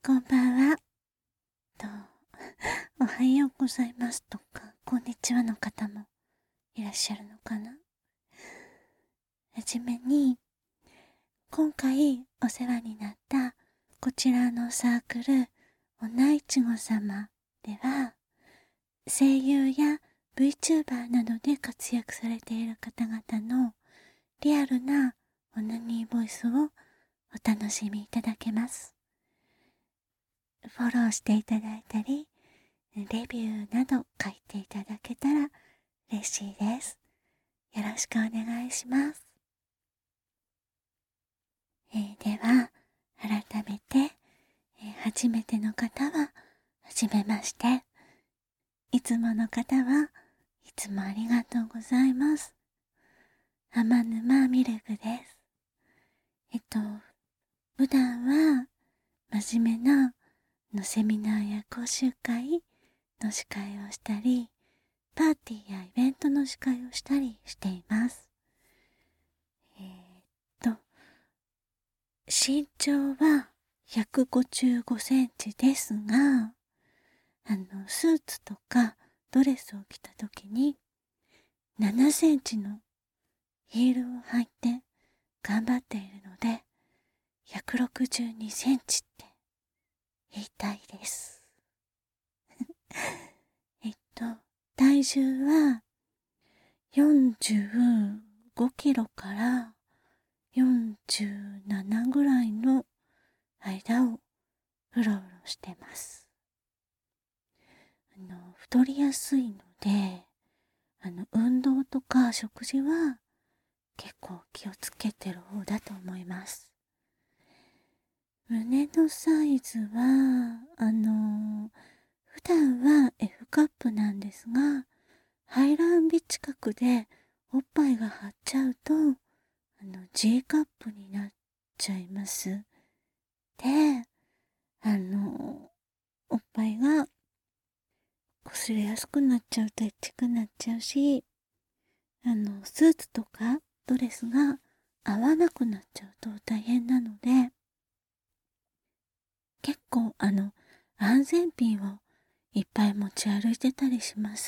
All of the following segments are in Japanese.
こんばんは。と、おはようございますとか、こんにちはの方もいらっしゃるのかな。はじめに、今回お世話になったこちらのサークル、おないちご様では、声優や VTuber などで活躍されている方々のリアルなオナニーボイスをお楽しみいただけます。フォローしていただいたり、レビューなど書いていただけたら嬉しいです。よろしくお願いします。では、改めて、初めての方は、はじめまして。いつもの方はいつもありがとうございます。天沼ミルクです。普段は真面目なセミナーや講習会の司会をしたり、パーティーやイベントの司会をしたりしています。身長は155センチですが、スーツとかドレスを着た時に7センチのヒールを履いて頑張っているので、162センチって言いたいです。体重は45キロから47ぐらいの間をうろうろしてます。太りやすいので、運動とか食事は結構気をつけてる方だと思います。胸のサイズは、普段は F カップなんですが、排卵日近くでおっぱいが張っちゃうと、G カップになっちゃいます。で、おっぱいが擦れやすくなっちゃうとエッチくなっちゃうし、スーツとかドレスが合わなくなっちゃうと大変なので、結構安全ピンをいっぱい持ち歩いてたりします。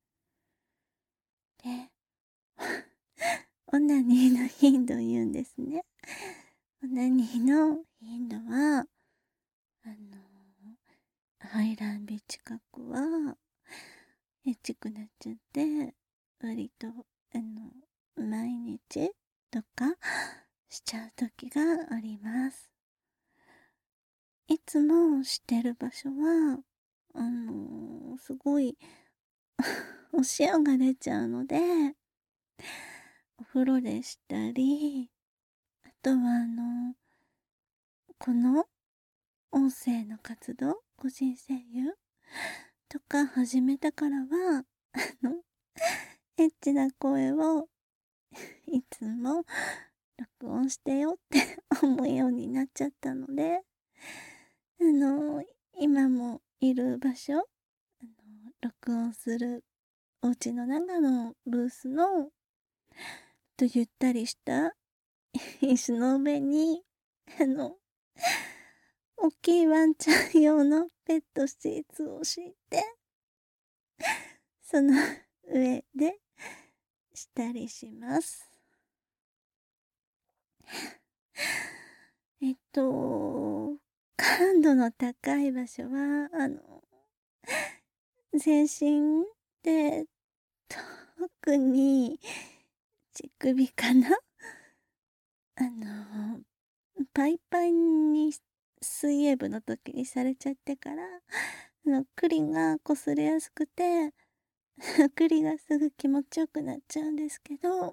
で、オナニーの頻度を言うんですね。オナニーの頻度は、排卵日近くは、エッチくなっちゃって、割と、毎日とかしちゃう時があります。いつもしてる場所は、すごいお塩が出ちゃうので、お風呂でしたり、あとはこの音声の活動、個人声優とか始めてからは、エッチな声をいつも録音してよって思うようになっちゃったので、今もいる場所、録音するお家の中のブースのゆったりした椅子の上に、大きいワンちゃん用のペットシーツを敷いて、その上でしたりします。感度の高い場所は、全身で、特に乳首かな。パイパイに水泳部の時にされちゃってから、クリが擦れやすくて、クリがすぐ気持ちよくなっちゃうんですけど、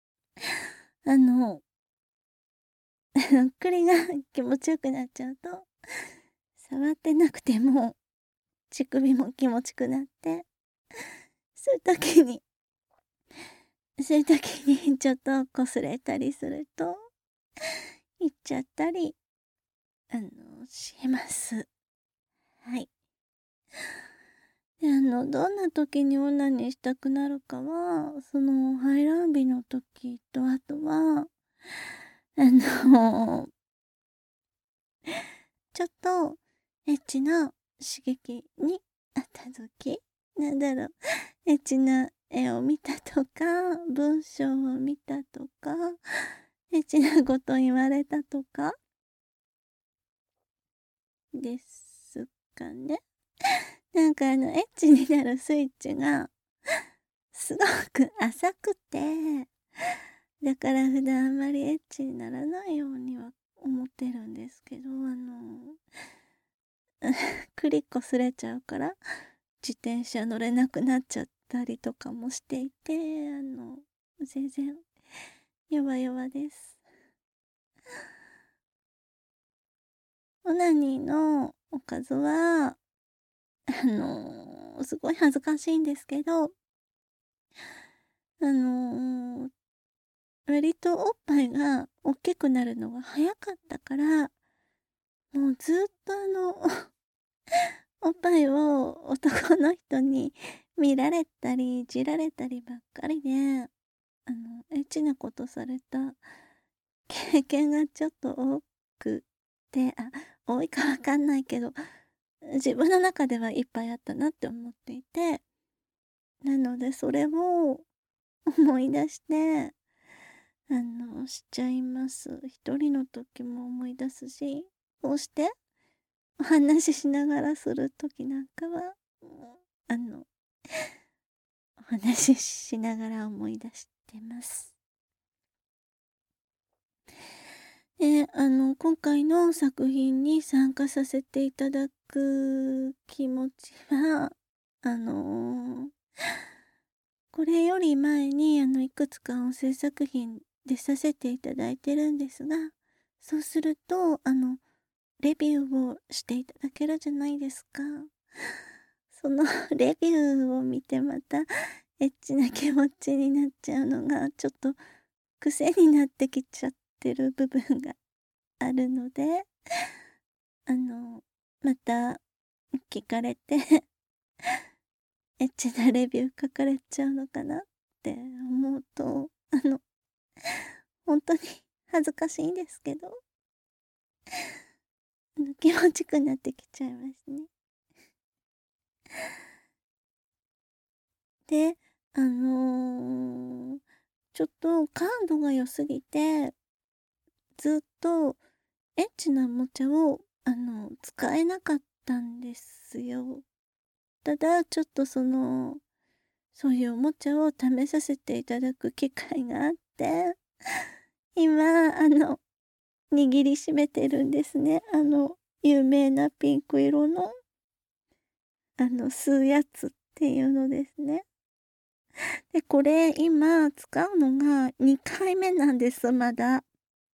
クリが気持ちよくなっちゃうと、触ってなくても乳首も気持ちくなって、そういう時にちょっと擦れたりすると、行っちゃったり、します。はい。で、どんな時にオナニーしたくなるかは、排卵日の時と、あとは、ちょっとエッチな刺激にあった時、なんだろう、エッチな絵を見たとか、文章を見たとか、エッチなこと言われたとか、ですかね。なんかエッチになるスイッチが、すごく浅くて、だから普段あんまりエッチにならないようには思ってるんですけど、クリこすれちゃうから、自転車乗れなくなっちゃったりとかもしていて、全然、弱々です。オナニーのおかずは、すごい恥ずかしいんですけど、割とおっぱいが大きくなるのが早かったから、もうずっとおっぱいを男の人に見られたり、いじられたりばっかりで、エッチなことされた経験がちょっと多くて、多いかわかんないけど、自分の中ではいっぱいあったなって思っていて、なのでそれを思い出して、しちゃいます。一人の時も思い出すし、こうしてお話ししながらする時なんかは、お話ししながら思い出してます。で、今回の作品に参加させていただく気持ちは、これより前に、いくつか音声作品出させていただいてるんですが、そうすると、レビューをしていただけるじゃないですか。そのレビューを見てまた、エッチな気持ちになっちゃうのが、ちょっと癖になってきちゃってる部分があるので、また聞かれてエッチなレビュー書かれちゃうのかなって思うと、本当に恥ずかしいんですけど、気持ちくなってきちゃいますね。で、ちょっと感度が良すぎて、ずっとエッチなおもちゃを、使えなかったんですよ。ただ、ちょっとそういうおもちゃを試させていただく機会があって、今、握りしめてるんですね。有名なピンク色の、吸うやつっていうのですね。で、これ今使うのが2回目なんです、まだ。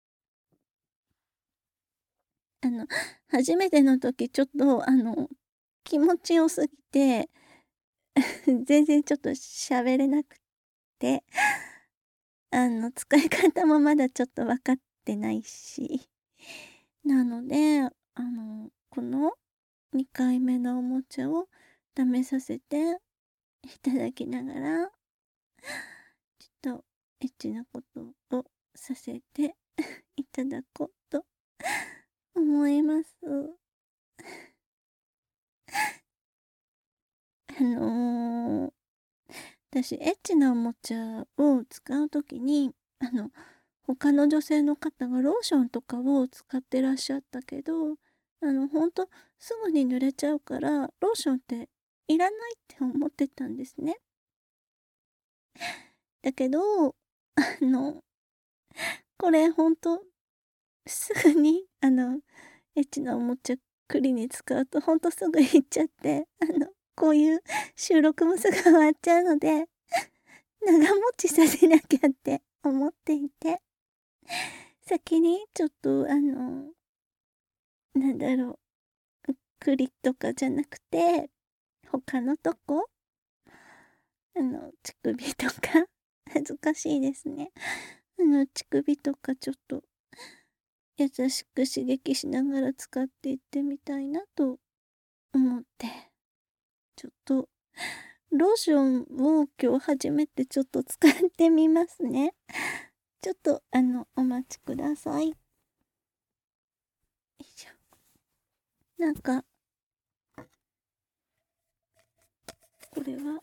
初めての時ちょっと、気持ちよすぎて全然ちょっと喋れなくて、使い方もまだちょっと分かってないし。なので、この2回目のおもちゃを試させていただきながら、ちょっとエッチなことをさせていただこうと思います。私、エッチなおもちゃを使うときに、他の女性の方がローションとかを使ってらっしゃったけど、ほんとすぐに濡れちゃうから、ローションっていらないって思ってたんですね。だけど、これほんと、すぐに、エッチなおもちゃクリに使うとほんとすぐいっちゃって、こういう収録もすぐ終わっちゃうので、長持ちさせなきゃって思っていて、先にちょっとなんだろう、栗とかじゃなくて、他のとこ、乳首とか、恥ずかしいですね。乳首とかちょっと優しく刺激しながら使っていってみたいなと思って、ちょっと、ローションを今日初めてちょっと使ってみますね。ちょっと、お待ちください。よいしょ。なんか、 これは。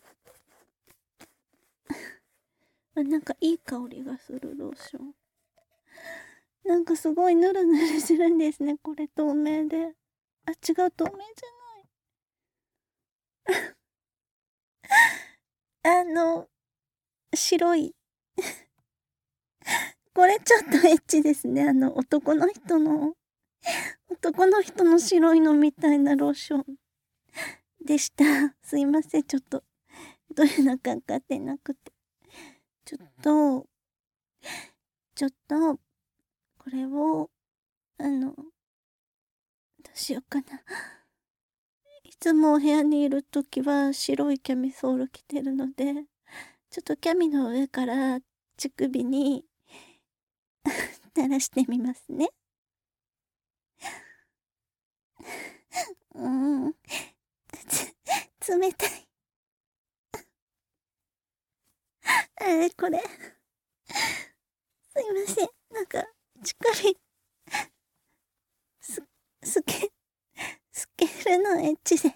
なんかいい香りがするローション。なんかすごいヌルヌルするんですね。これ透明で。あ、違う、透明じゃない。白い。これちょっとエッチですね。男の人の白いのみたいなローションでした。すいません。ちょっと、どういうのか分かってなくて。ちょっと、これを、どうしようかな。いつもお部屋にいるときは白いキャミソール着てるので、ちょっとキャミの上から乳首に垂らしてみますね。冷たい。これ。すいません。なんか、乳首、スケールのエッジで。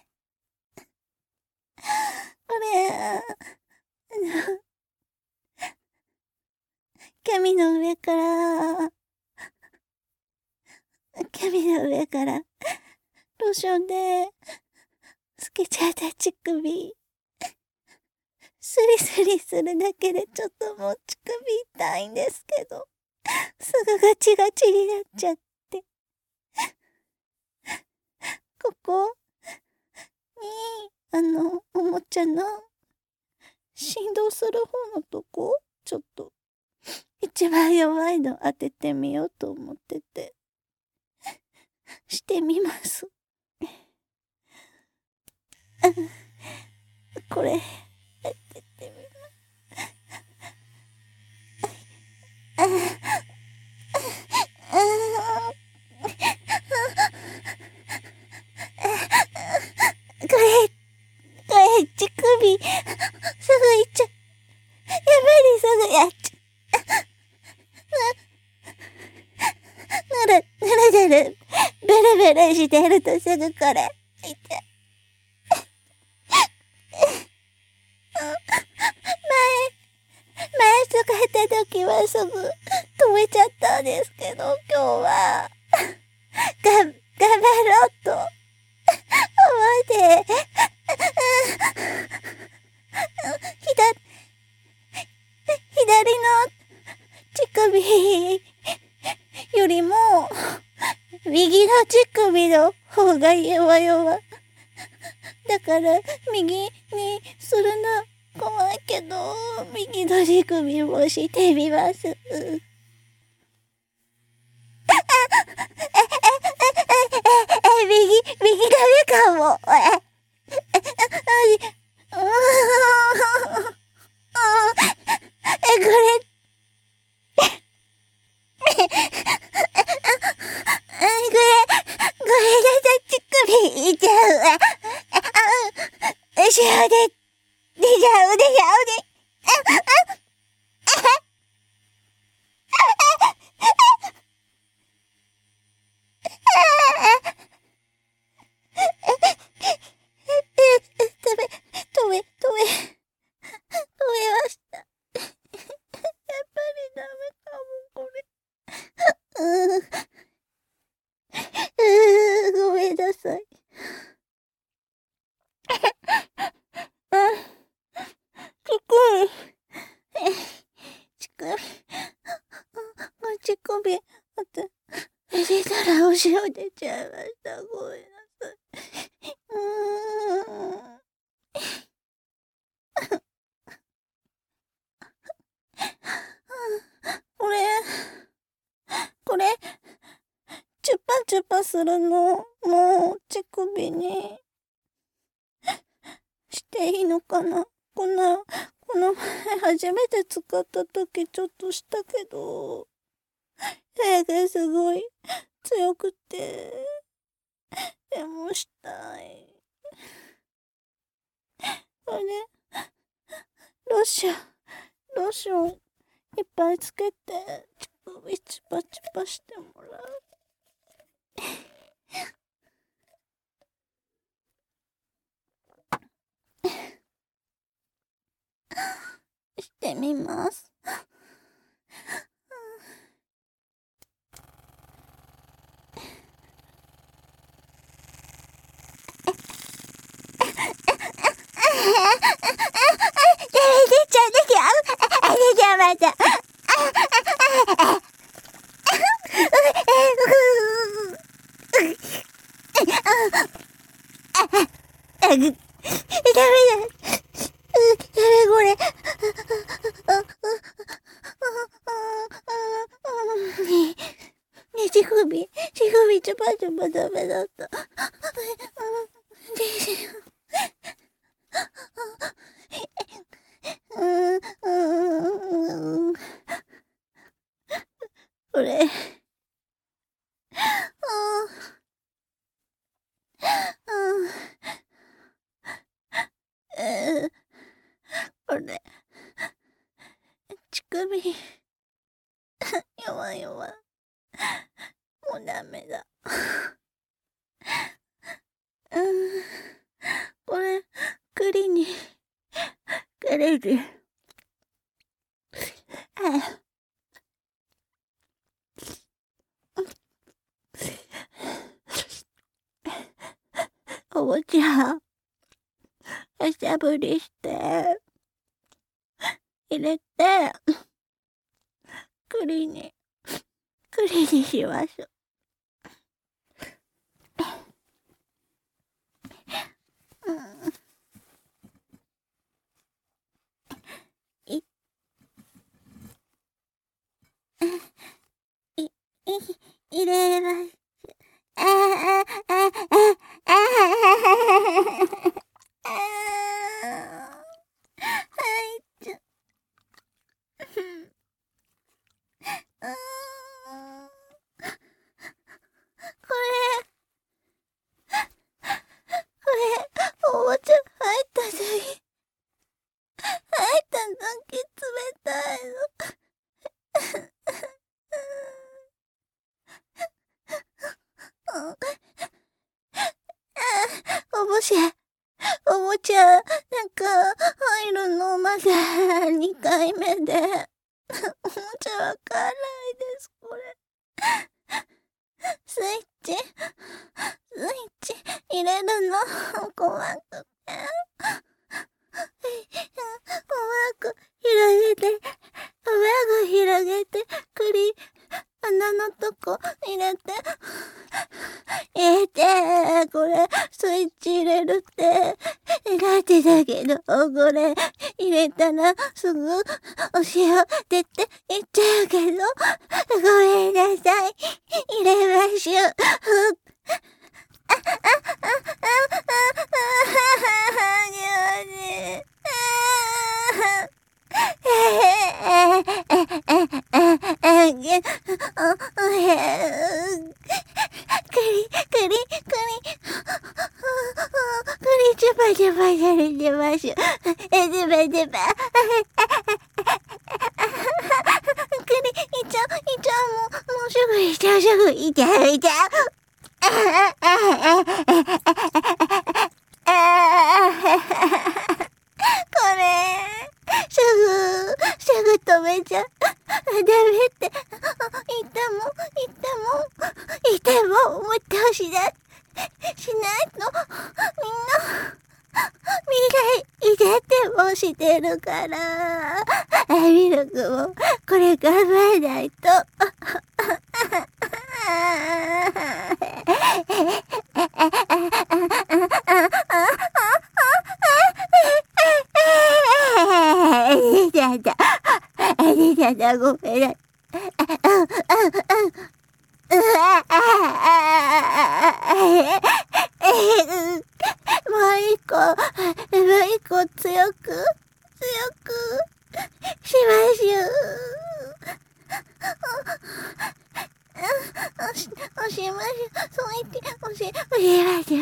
これ、キャミの上から、ローションで、つけちゃった乳首。スリスリするだけでちょっともう乳首痛いんですけど、すぐガチガチになっちゃって。ここに、おもちゃの振動する方のとこ、ちょっと、一番弱いの当ててみようと思ってて、してみます。これ、当ててみます。これ、乳首、すぐいっちゃ、やっぱりすぐやっちゃ、ぬる、ベルベルしてるとすぐこれ、いっちゃ。前使った時はすぐ止めちゃったんですけど、今日は、頑張ろうと思って、左の乳首よりも、右の乳首の方が弱。だから、右にするの怖いけど、右の乳首もしてみます。右ダメかも。これ、これだと乳首痛うわ。後ろで、出ちゃう。止めました。やっぱりダメかも、これ。ごめんなさい。乳首、あと、出たら後ろ出ちゃいました。ごめんなさい。これ、チュパチュパするの、もう、乳首に、していいのかな。この前初めて使った時ちょっとしたけど、手がすごい強くて、でもしたい。これね、ローションいっぱいつけて、乳首チュパチュパしてもらう。 います。また。ダメだ。これ。手首ちょぱちょぱダメだった。これ。これ。乳首。弱い。もうダメだ。これ、栗に、くれる。おもちゃ、おしゃぶりして、入れて、栗にしましょう。入れます。おもちゃ入った時冷たいの。おもちゃ、なんか、入るのまだ2回目で。おもちゃわかんないです、これ。スイッチ入れるの怖くて。広げて、穴のとこ入れて、これ、スイッチ入れるって、苦手だけど、これ、入れたら、すぐ、お塩出ていっちゃうけど、ごめんなさい。入れましょう。ちょぱちょぱされてます。でば。もうすぐいちゃう。これ、すぐ止めちゃう。ダメって、いても、もっとしないと、みんな、未来、入れてもしてるから、ミルクも、これ頑張らないと。ごめんなさい。もう一個強くしましょう。押しましょう。そう言って押しましょう。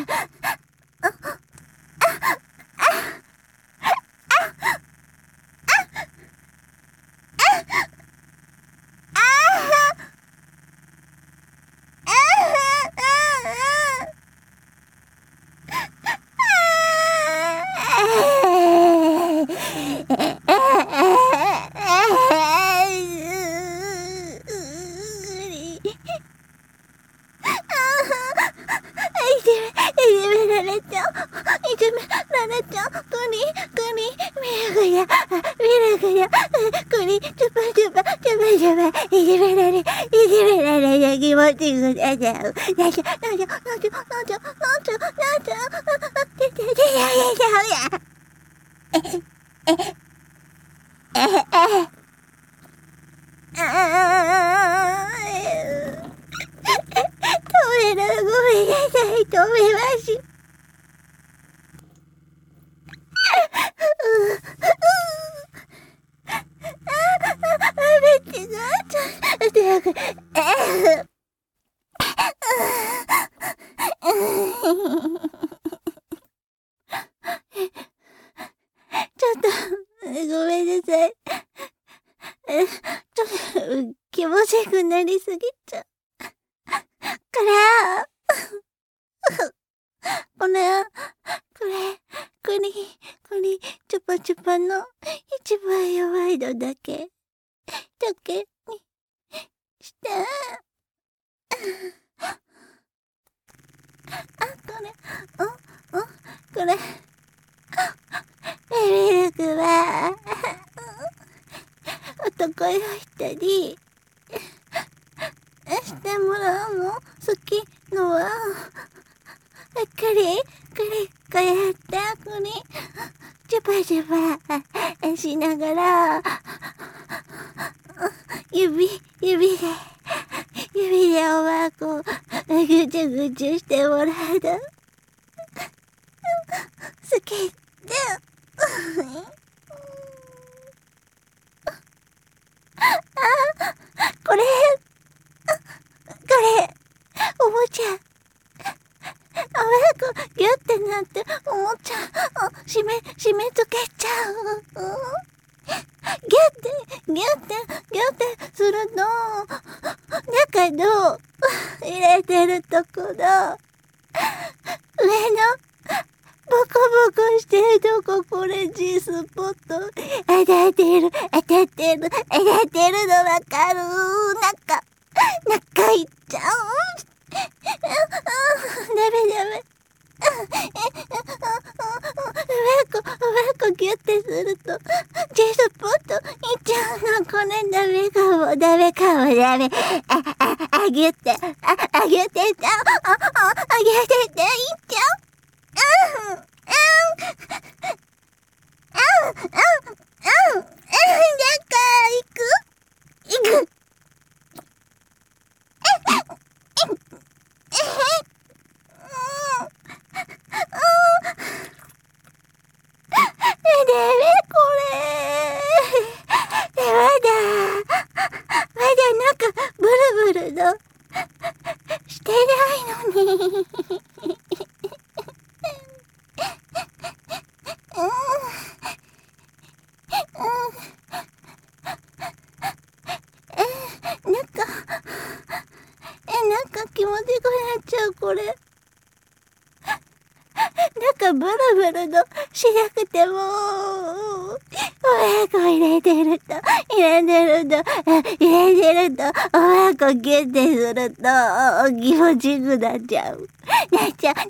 ちゃん、くり、ミルクや、くり、チュパチュパ、いじめられ、気持ちぐなっちゃう。なんちゃ、止める、ごめんなさい、止めまし。めっちゃちょっと、ごめんなさい。ちょっと、気持ちよくなりすぎちゃう。から、これ、チュパチュパの一番弱いのだけにして。これ、ミルクは、男の人に、してもらうの好きのは、こうやって、チュパチュパしながら、指でおばあこぐちゅぐちゅしてもらうの。好きで。これ、おもちゃ。おばあこ、ギュってなって、おもちゃ、締め付けちゃう。ギュってするの。中の、入れてるとこの、上の、ボコボコしてるとこ、これ G スポット。当たってるのわかる。中いっちゃう。ダメ。おばあこギュってすると、G スポットいっちゃうの。これダメかも。ギュって、いっちゃう。行く。まだなんかブルブルのしてないのに。なんか気持ちよくなっちゃう、これ。なんかブルブルのしなくても、おばあこ入れてると、おばあこギュってすると、気持ちよくなっちゃう。またしちゃう。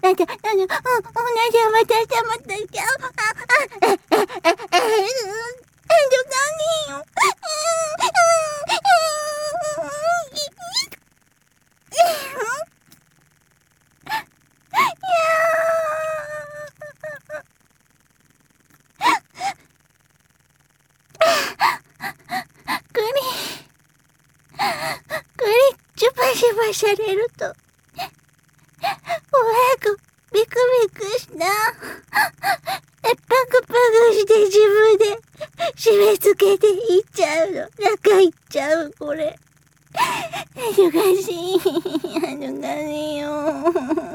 チュパシュパされると、おばあこビクビクした。パクパクして自分で締め付けていっちゃうの。中いっちゃう、これ。恥ずかしいよ。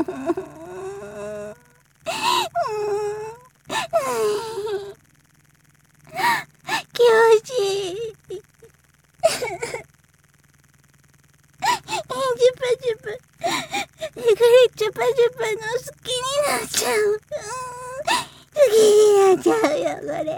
気持ちいい。チュパの好きになっちゃう。好きになっちゃうよ、これ。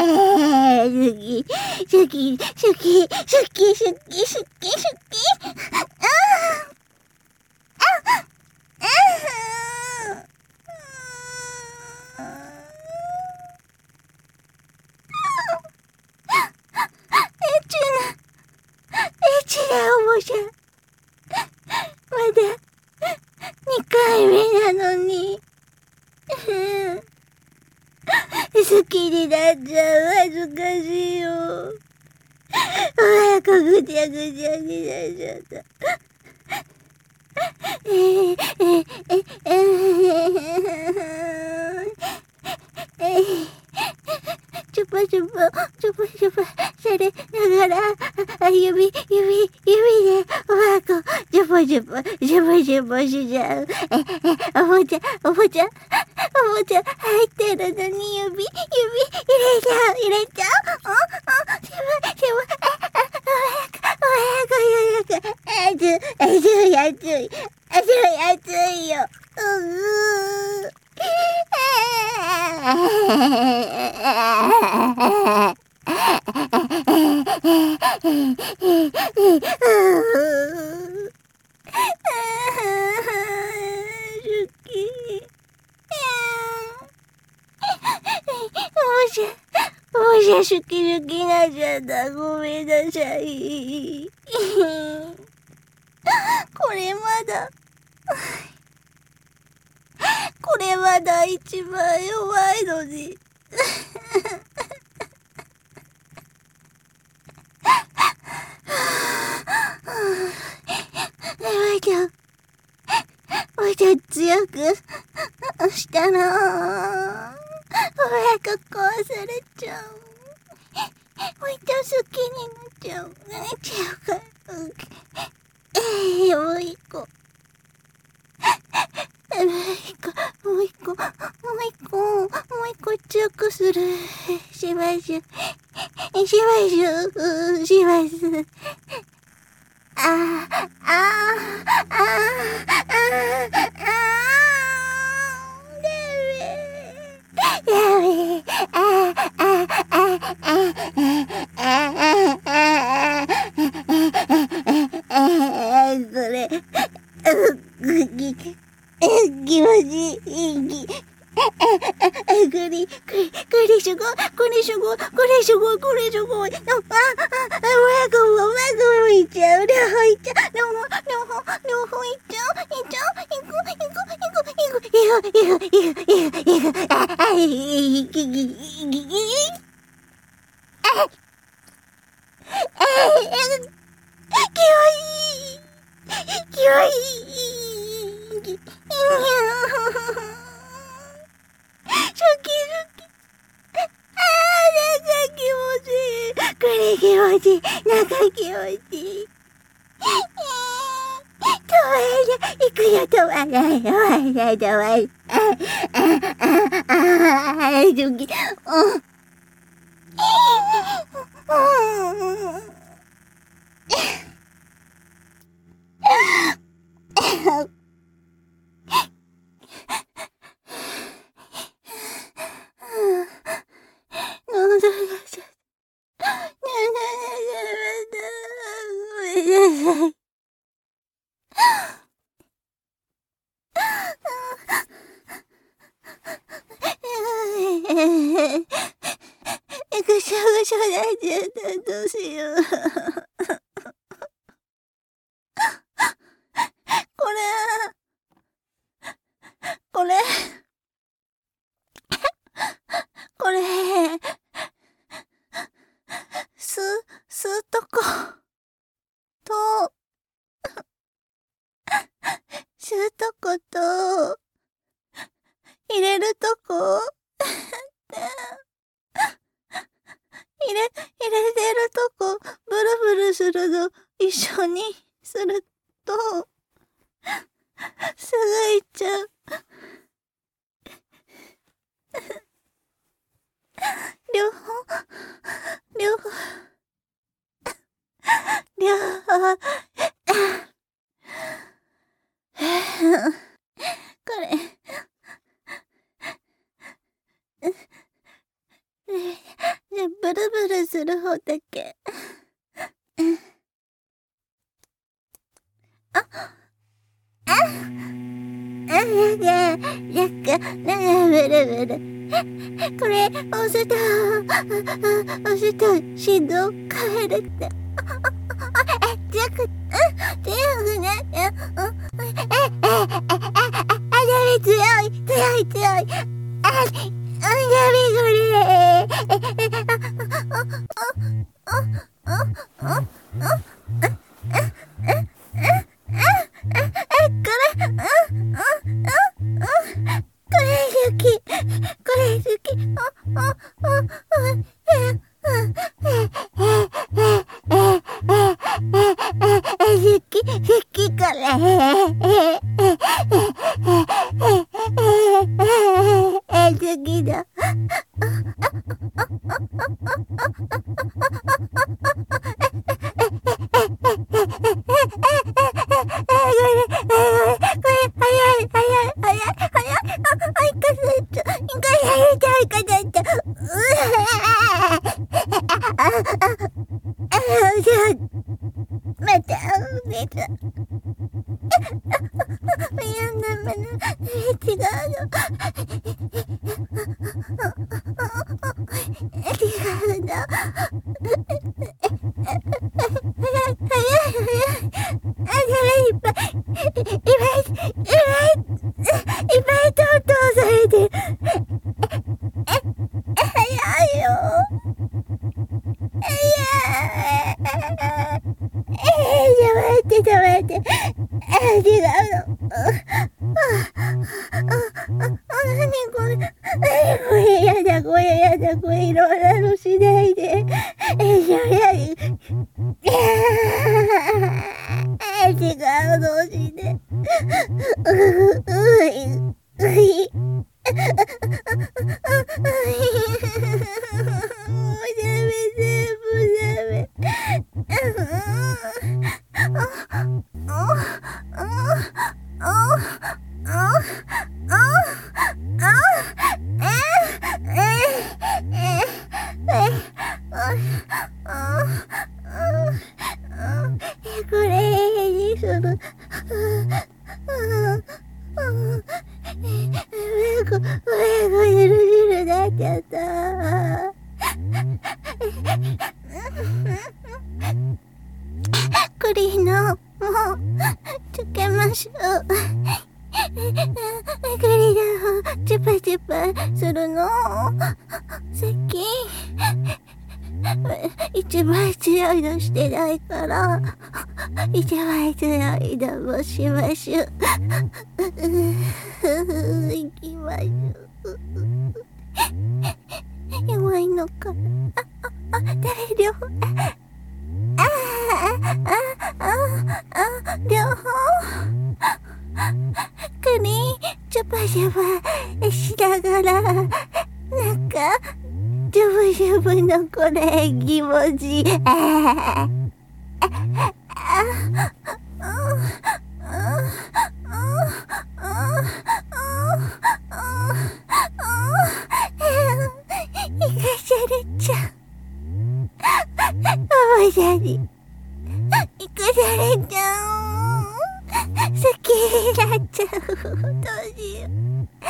好き。 好きになっちゃう。恥ずかしいよ。お腹ぐちゃぐちゃになっちゃった。チュパチュパ、チュパチュパされながら、指でお腹をチュパチュパ、チュパチュパしちゃう。おもちゃ入ってるのに指入れちゃう。しば、熱いよ。シュキシュキなっちゃった。ごめんなさい。これまだ一番弱いのに。もうちょっと強くしたら、お腹壊されちゃう。もう一度好きになっちゃうから。もう一個。強くする。します。これすごい。いっちゃう。両方いっちゃう。きわいい。気持ちいい。行くよ、止まらない。ぐしょぐしょなっちゃった。どうしよう。これ、吸うとこと、入れるとこ、入れてるとこ、ブルブルするの一緒にすると、すぐ行っちゃう。両方。これ。じゃ、ブルブルする方だけ。ブルブル。これ、押すと振動変えるって。強くなった。強い。ダメこれ。 一番強いのしてないから、一番強いのもしましょう。行きましょう。弱いのかな。誰両方。両方。首、ジャバジャバしながら、なんか、ジャブジャブのこれ、気持ちいい。生かされちゃう。おばちゃんに、生かされちゃう。好きになっちゃう。どうしよう。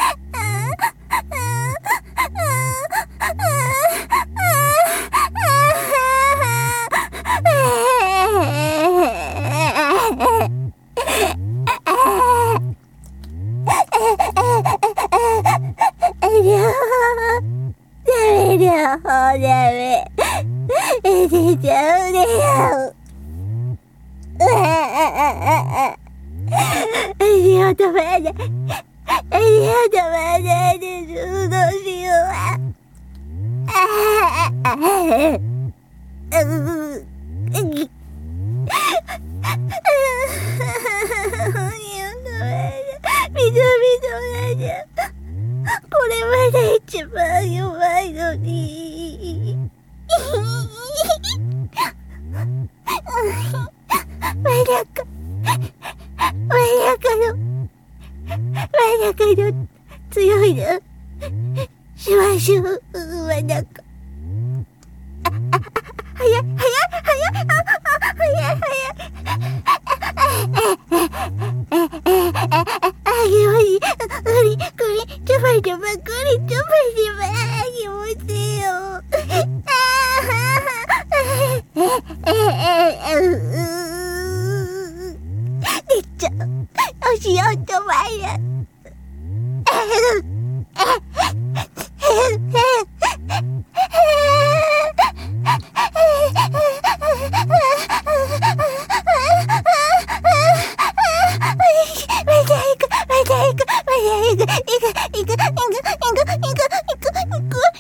これまで一番弱いのに。まだかの強いのしましょう。まだか。早い。気持ちいいよ。めっちゃおしようとまる。行く。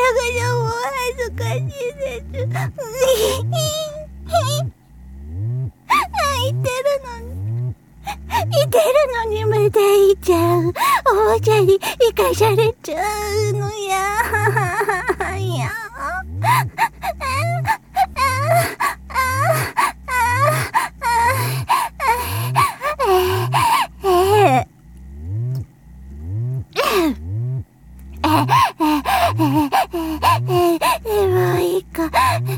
もう恥ずかしいです。いてるのにまたいちゃう。おもちゃに生かされちゃうのや。いや。もういいか。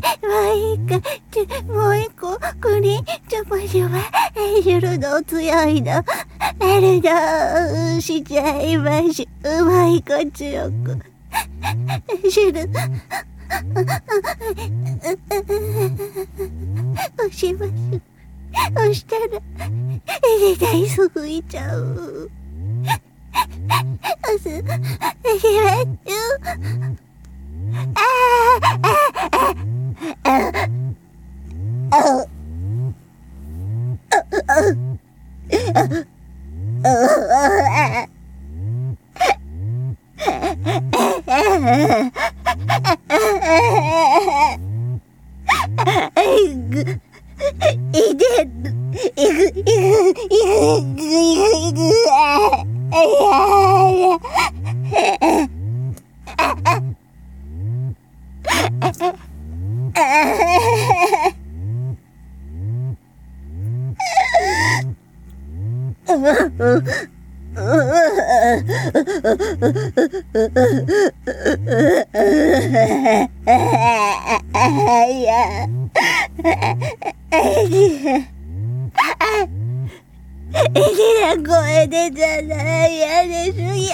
もう一個、クリン、ちょこちょこ、するの強いの。なるの、しちゃいまし。うまい子強く。する。押します。押したら、ダイス吹いちゃう。押します。声出たら嫌ですや。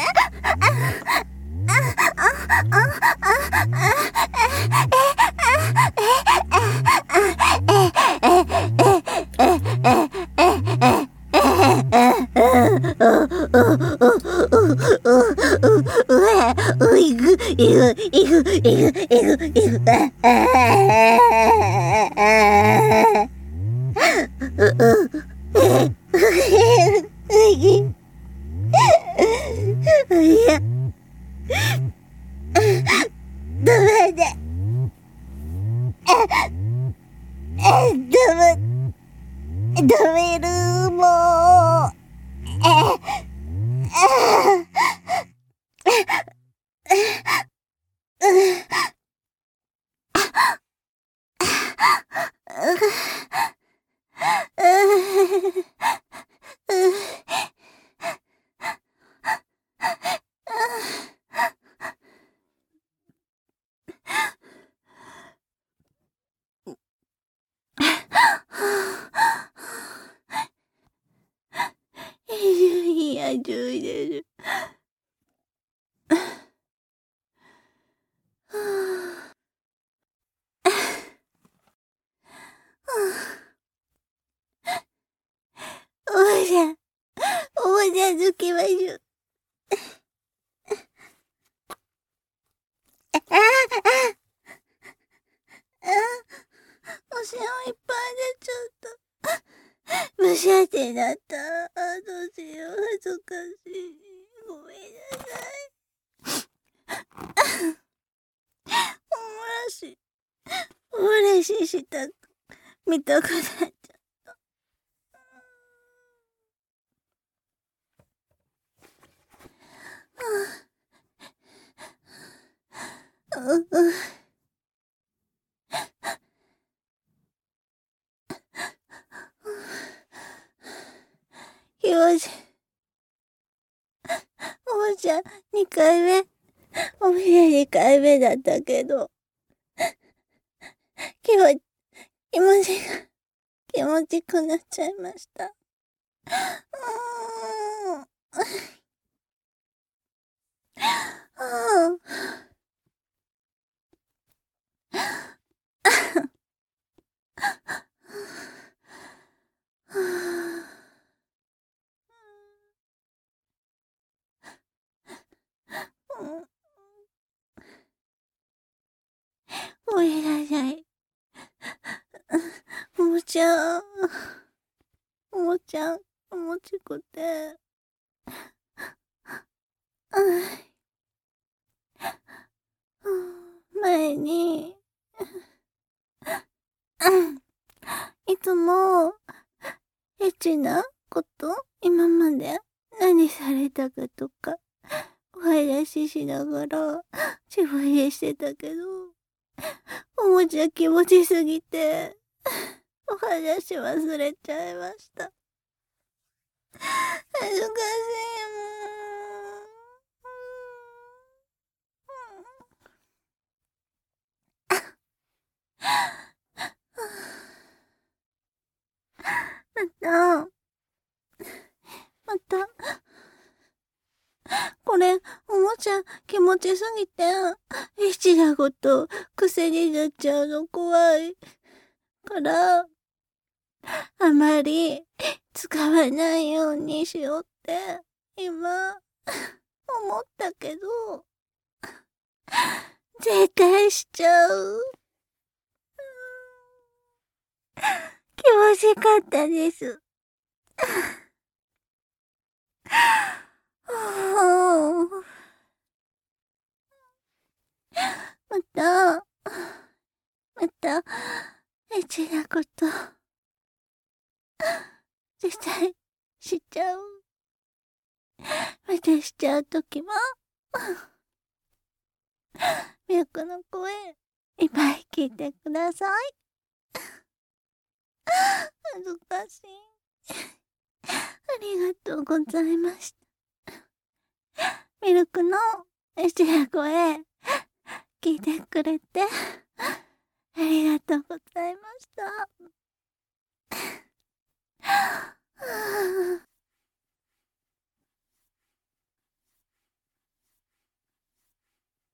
ダメるもう。いや、注意です。おもちゃ抜きましょう。おしっいっぱい出ちゃった。むしゃってなった。どうしよう、恥ずかしい。ごめんなさい。おもらししたく、見たくなっちゃった。よし。おもちゃ2回目。おもちゃ2回目だったけど、気持ちくなっちゃいました。ごめんなさい。おもちくて。 めに、いつも、エッチなこと今まで何されたかとか、お話ししながら、自分でしてたけど、おもちゃ気持ちすぎて、お話忘れちゃいました。恥ずかしいもん。また、これ、おもちゃ気持ちすぎて、エッチなこと、癖になっちゃうの怖い。から、あまり使わないようにしようって、今、思ったけど、絶対しちゃう。気持ちよかったです。また、エッチなこと、絶対しちゃう。またしちゃうときも、ミルクの声、いっぱい聞いてください。恥ずかしい。ありがとうございました。ミルクのエッチな声、聞いてくれて、ありがとうございました。